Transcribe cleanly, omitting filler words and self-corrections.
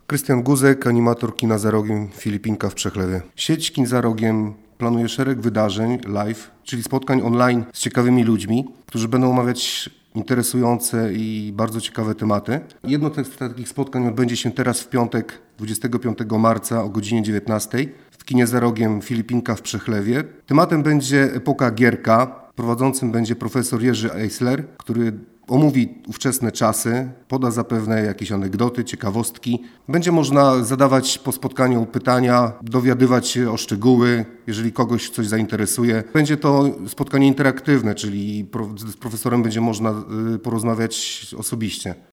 Krystian Guzek, animator kina Za Rogiem Filipinka w Przechlewie. Sieć kin Za Rogiem planuje szereg wydarzeń live, czyli spotkań online z ciekawymi ludźmi, którzy będą omawiać interesujące i bardzo ciekawe tematy. Jedno z takich spotkań odbędzie się teraz w piątek, 25 marca o godzinie 19 w kinie Za Rogiem Filipinka w Przechlewie. Tematem będzie epoka Gierka. Prowadzącym będzie profesor Jerzy Eisler, który omówi ówczesne czasy, poda zapewne jakieś anegdoty, ciekawostki. Będzie można zadawać po spotkaniu pytania, dowiadywać się o szczegóły, jeżeli kogoś coś zainteresuje. Będzie to spotkanie interaktywne, czyli z profesorem będzie można porozmawiać osobiście.